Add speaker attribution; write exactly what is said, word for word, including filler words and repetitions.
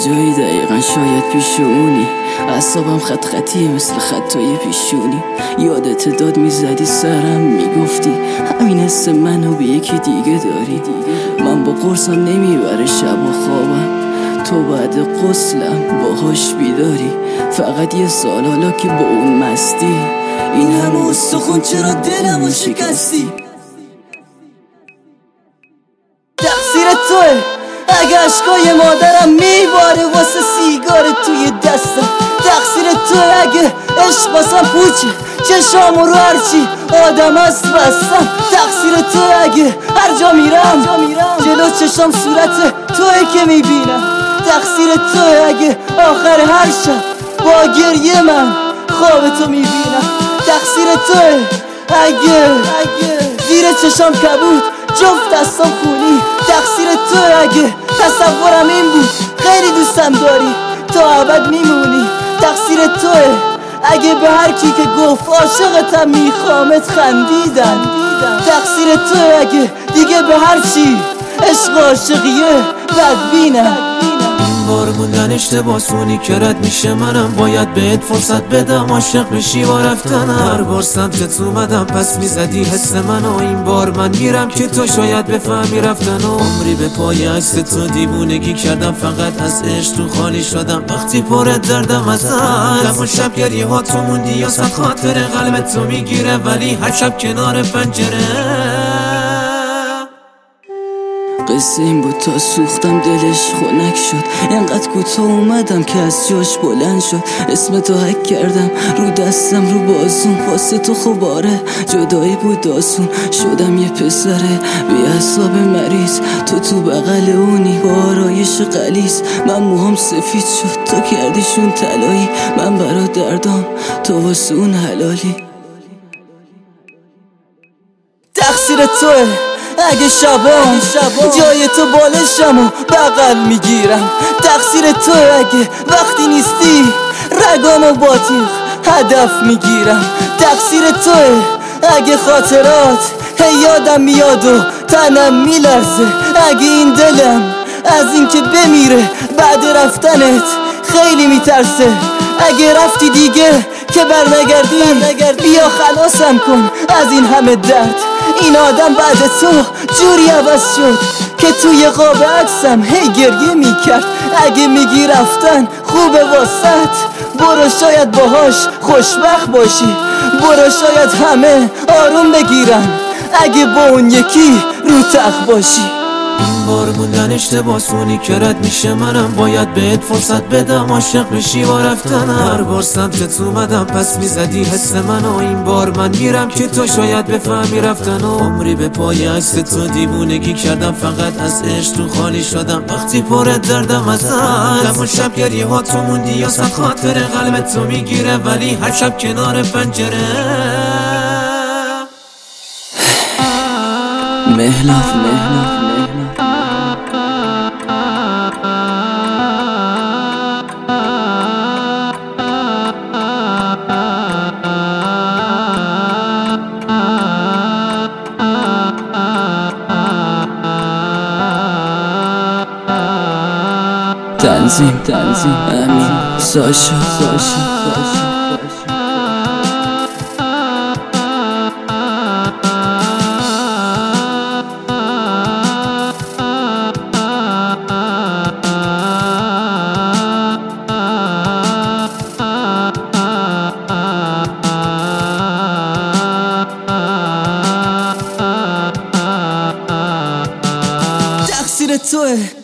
Speaker 1: جایی دقیقا شاید پیشونی، اعصابم خط خطیه مثل خطای پیشونی. یادت داد میزدی سرم میگفتی همین حس منو به یکی دیگه داری. من با قرصم نمیبره شب و خوابم، تو بعد غسلم باهاش بیداری. فقط یه سال حالا که با اون مستی، این همه استخون چرا دلمو شکستی؟ تقصیر توه اگه عشقای مادرم میباره واسه سیگار توی دستم. تقصیر توه اگه عشق واسم پوچه چشامو رو هرچی آدم است بستم. تقصیر توه اگه هر جا میرم جلو چشام صورت توه که میبینم. تقصیر توه اگه آخر هر شب با گریه من خواب تو میبینم. تقصیر توه اگه زیر چشام کبود جفت دستم خونی. تقصیر توه اگه تصورم این بود خیلی دوستم داری تا ابد میمونی. تقصیر توه اگه به هر کی که گفت عاشقتم میخوامت خندیدن. تقصیر توه اگه دیگه به هر چی عشق عاشقیه بدبینم.
Speaker 2: این بار موندن اشتباسونی که رد میشه، منم باید بهت فرصت بدم عاشق بشی با رفتنم. هر بار سمتت اومدم پس میزدی حس منو، این بار من میرم که تو شاید بفهمی رفتنو. عمری به پای عکس تو دیوونگی کردم، فقط از عشق تو خالی شدم وقتی پرت دردم از دم و شب گریه ها تو موندی یا صد خاطر قلبت تو میگیره، ولی هر شب کنار پنجره.
Speaker 1: قصه این بود تا سوختم دلش خنک شد، اینقدر کوتاه اومدم که از جاش بلند شد. اسم تو حک کردم رو دستم رو بازون، واسه تو خوباره جدایی بود داستون. شدم یه پسره بی اعصاب مریض، تو تو بغل اونی با آرایش غلیظ. من موهام سفید شد تو کردیشون طلایی، من برا دردام تو واسه اون حلالی.
Speaker 3: تقصیر توه اگه شبام جای تو بالشم و بغل میگیرم. تقصیر توه اگه وقتی نیستی رگامو با تیغ هدف میگیرم. تقصیر توه اگه خاطرات هی یادم میاد و تنم میلرزه. اگه این دلم از این که بمیره بعد رفتنت خیلی میترسه. اگه رفتی دیگه که برنگردی بیا خلاصم کن از این همه درد. این آدم بعد تو جوری عوض شد که توی قاب عکسم هی گریه میکرد. اگه میگی رفتن خوبه واسط برو شاید باهاش خوشبخت باشی. برو شاید همه آروم بگیرن اگه با اون یکی رو تخت باشی.
Speaker 2: این بار موندن اشتباسونی که رد میشه، منم باید بهت فرصت بدم عاشق بشی با رفتنم. هر بار سمتت اومدم پس میزدی حس منو، این بار من میرم که تو شاید بفهمی رفتنو. عمری به پای عکس تو دیوونگی کردم، فقط از عشق تو خالی شدم وقتی پرت دردم از دم و شب گریه ها تو موندی یا صد خاطر قلبت تو میگیره، ولی هر شب کنار پنجره.
Speaker 1: مهلاف مهلاف تنظیم تنظیم امین ساشا ساشا ساشا
Speaker 3: تقصیر توه